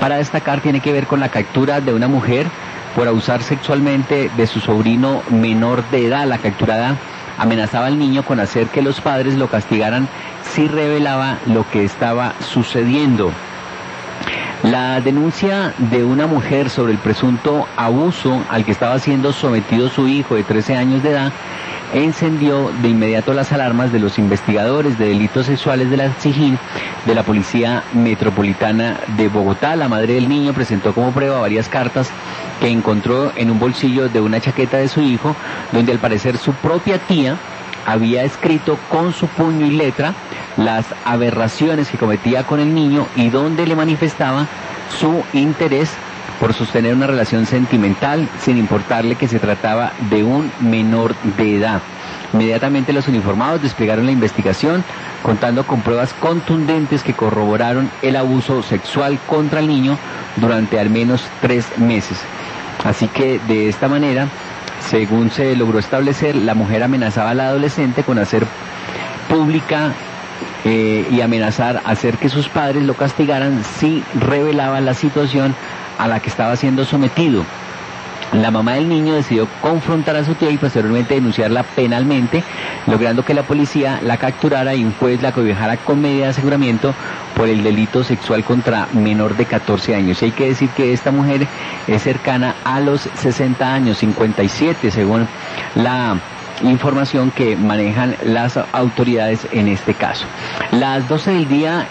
para destacar tiene que ver con la captura de una mujer por abusar sexualmente de su sobrino menor de edad. La capturada amenazaba al niño con hacer que los padres lo castigaran si revelaba lo que estaba sucediendo. La denuncia de una mujer sobre el presunto abuso al que estaba siendo sometido su hijo de 13 años de edad encendió de inmediato las alarmas de los investigadores de delitos sexuales de la SIJIN de la Policía Metropolitana de Bogotá. La madre del niño presentó como prueba varias cartas que encontró en un bolsillo de una chaqueta de su hijo, donde al parecer su propia tía había escrito con su puño y letra las aberraciones que cometía con el niño y donde le manifestaba su interés por sostener una relación sentimental sin importarle que se trataba de un menor de edad. Inmediatamente los uniformados desplegaron la investigación, contando con pruebas contundentes que corroboraron el abuso sexual contra el niño durante al menos 3 meses. Así que de esta manera, según se logró establecer, la mujer amenazaba al adolescente con hacer pública y amenazar a hacer que sus padres lo castigaran si revelaba la situación a la que estaba siendo sometido. La mamá del niño decidió confrontar a su tía y posteriormente denunciarla penalmente, logrando que la policía la capturara y un juez la cobijara con medida de aseguramiento por el delito sexual contra menor de 14 años. Y hay que decir que esta mujer es cercana a los 60 años, 57 según la información que manejan las autoridades en este caso. Las 12 del día